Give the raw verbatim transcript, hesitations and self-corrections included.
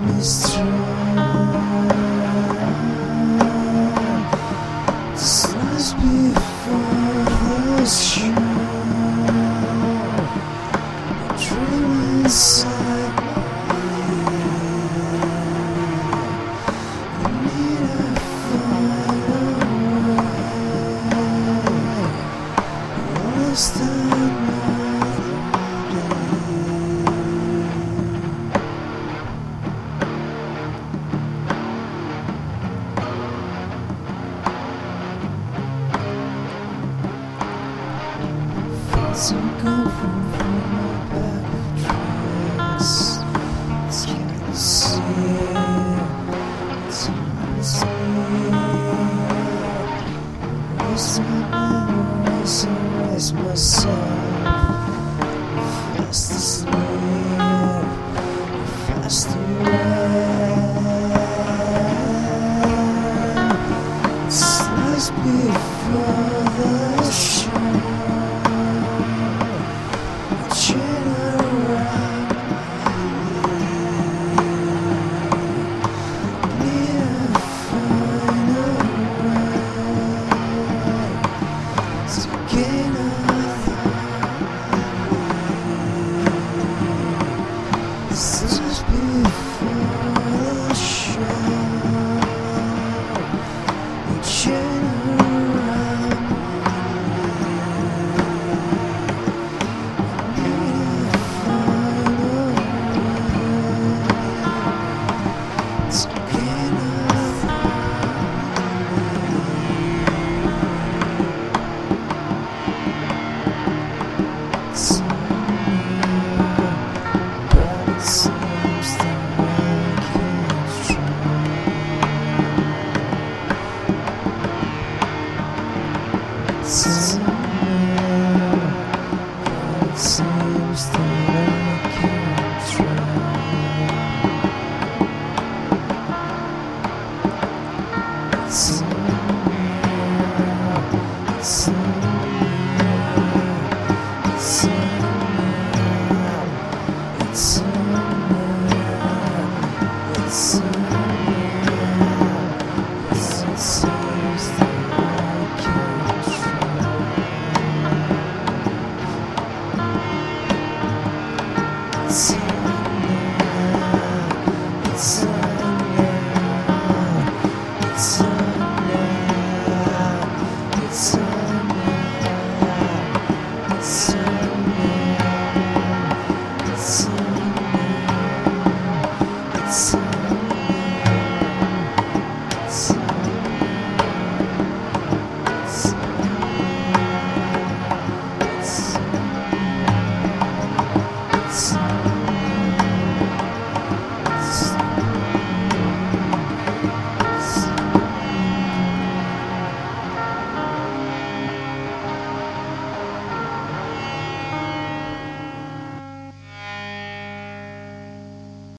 me strong. This lies before the shore. A dream inside me. I need to find a way. Lost another day. Things are gone from my back of dress. It's hard to see. It's hard to see. Erase my memories, erase myself. Fast asleep, fast away. Slice before the shore. Just before the show, you turn around. I need to find a way to get seems that I can't try. Somewhere, but it seems that I can't try. Somewhere, somewhere, somewhere. It's somewhere, it's somewhere, it seems that I can't try. It's somewhere, it's somewhere, it's somewhere, it's somewhere, it's somewhere. It's